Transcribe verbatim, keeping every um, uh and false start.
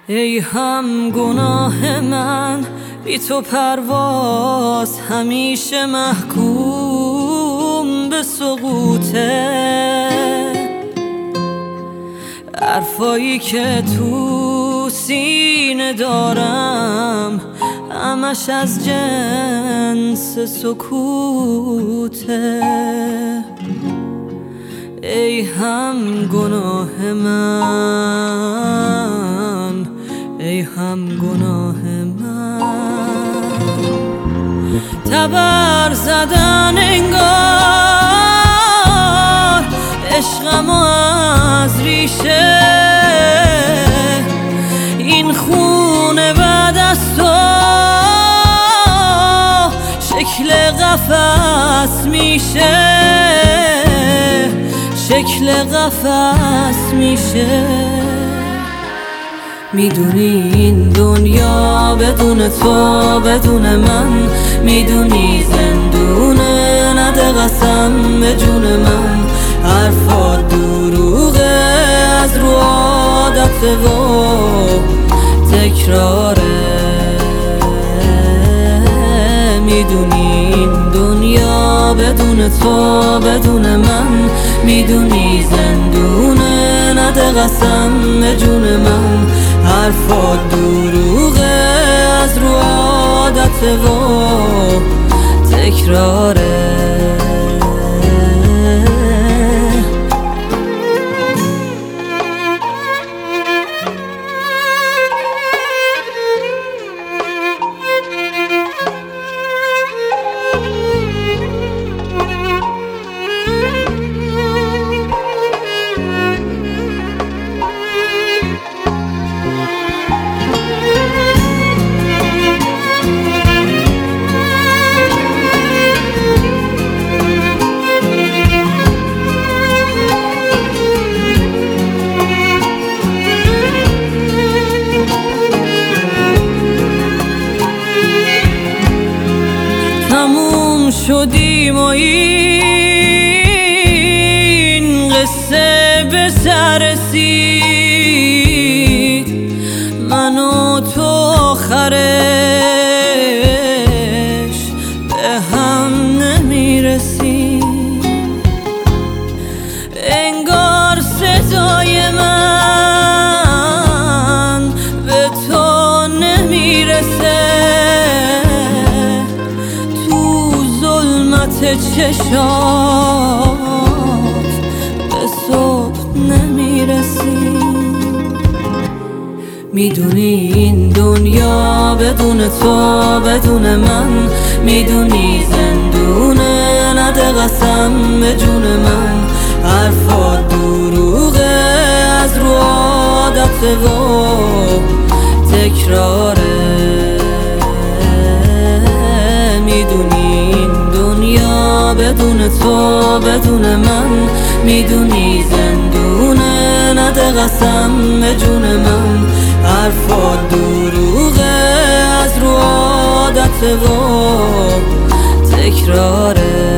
ای هم گناه من، بی تو پرواز همیشه محکوم به سقوطه. حرفایی که تو سینه دارم همش از جنس سکوته. ای هم گناه من، ای هم گناه من، تبر زدن انگار عشقمو از ریشه. این خونه بعد از تو شکل قفس میشه، شکل قفس میشه. میدونی این دنیا بدون تو بدون من، میدونی زندونه، نده قسم به جون من. حرفات دروغه، از رو عادت و تکراره. میدونی این دنیا بدون تو بدون من، میدونی زندونه، نده قسم به جون من. حرفات دروغه، از رو عادت و تکراره. تموم شدیم و این قصه به سر رسید. من و تو آخرش به هم نمیرسیم. انگار صدای من به تو نمیرسه، چشات به صبح نمیرسی. میدونی این دنیا بدون تو بدون من، میدونی زندونه، نده قسم به جون من. حرفات دروغه، از رو عادت و تکراره. میدونی بدون تو بدون من، میدونی زندونه، نده قسم به جون من. حرفات دروغه، از رو عادت و تکراره.